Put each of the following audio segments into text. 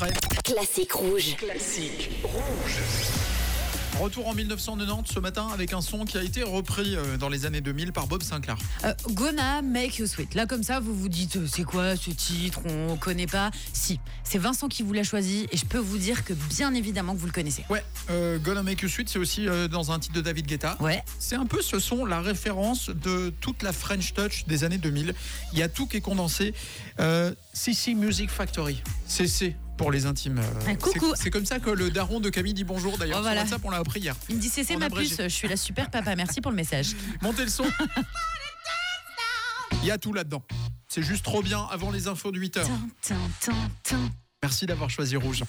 prêt? Classique rouge. Classique rouge. Retour en 1990 ce matin avec un son qui a été repris dans les années 2000 par Bob Sinclair. Gonna Make You Sweet. Là comme ça vous vous dites c'est quoi ce titre, on connaît pas. Si, c'est Vincent qui vous l'a choisi et je peux vous dire que bien évidemment que vous le connaissez. Ouais, Gonna Make You Sweet, c'est aussi dans un titre de David Guetta. Ouais. C'est un peu ce son, la référence de toute la French Touch des années 2000. Il y a tout qui est condensé. CC Music Factory, CC pour les intimes. Coucou. C'est comme ça que le daron de Camille dit bonjour d'ailleurs. Oh, voilà. Sur WhatsApp, on l'a appris hier. Il me dit c'est ma puce, je suis la super papa, merci pour le message. Montez le son. Il y a tout là-dedans. C'est juste trop bien avant les infos de 8h. Merci d'avoir choisi Rouge.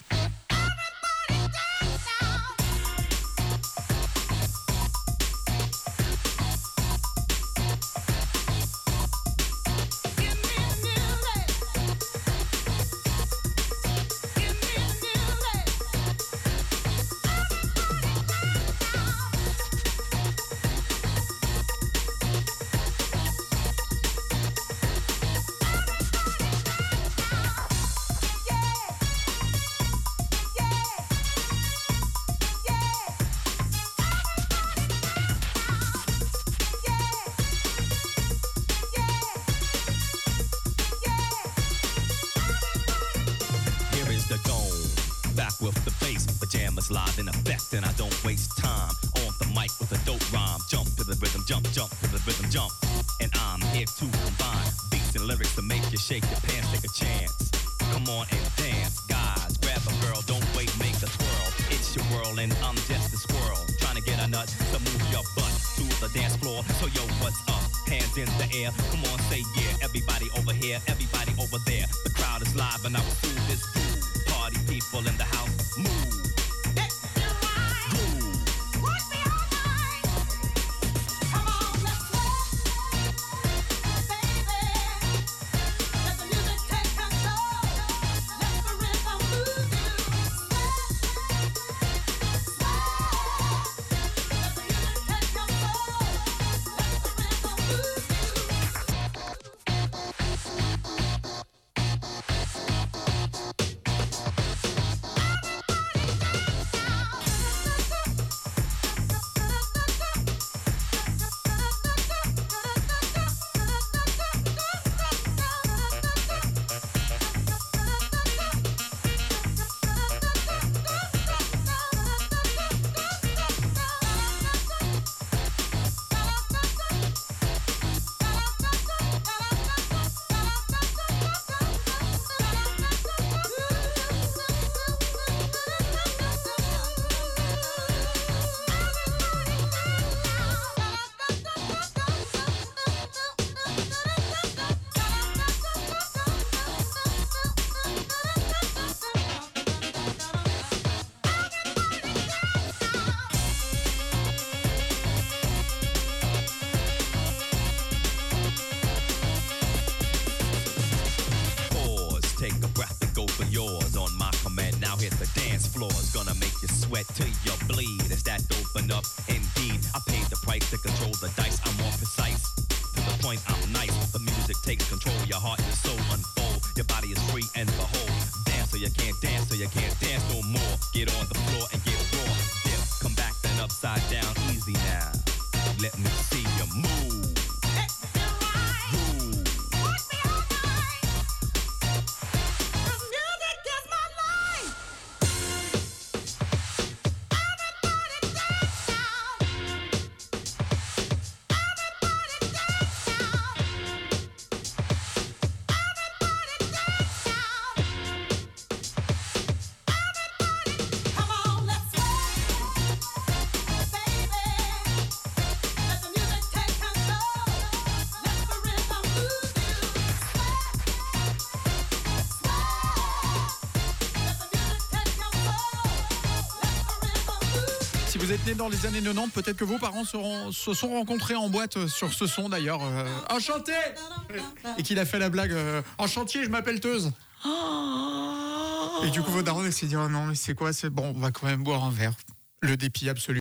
Back with the bass, pajamas live in effect, and I don't waste time on the mic with a dope rhyme. Jump to the rhythm, jump to the rhythm, jump. And I'm here to combine beats and lyrics to make you shake your pants, take a chance. Come on and dance, guys, grab a girl, don't wait, make a twirl. It's your world and I'm just a squirrel, trying to get a nut to move your butt to the dance floor. So yo, what's up? Hands in the air, come on, say yeah. Everybody over here, everybody over there. The crowd is live and I will do this groove. Party people in the house, move. Take a breath and go for yours on my command. Now hit the dance floor. It's gonna make you sweat till you bleed. It's that open up indeed. I paid the price to control the dice. I'm more precise. To the point, I'm nice. The music takes control. Your heart and your soul unfold. Your body is free and behold. Dance so you can't dance, so you can't dance no more. Get on the floor and get raw. Dip, come back then upside down. Easy now. Let me see you move. Si vous êtes né dans les années 90, peut-être que vos parents se sont rencontrés en boîte sur ce son d'ailleurs. Enchanté. Et qu'il a fait la blague enchanté, je m'appelle Teuse. Et du coup, vos darons s'est dit oh non, mais c'est quoi? C'est bon, on va quand même boire un verre. Le dépit absolu.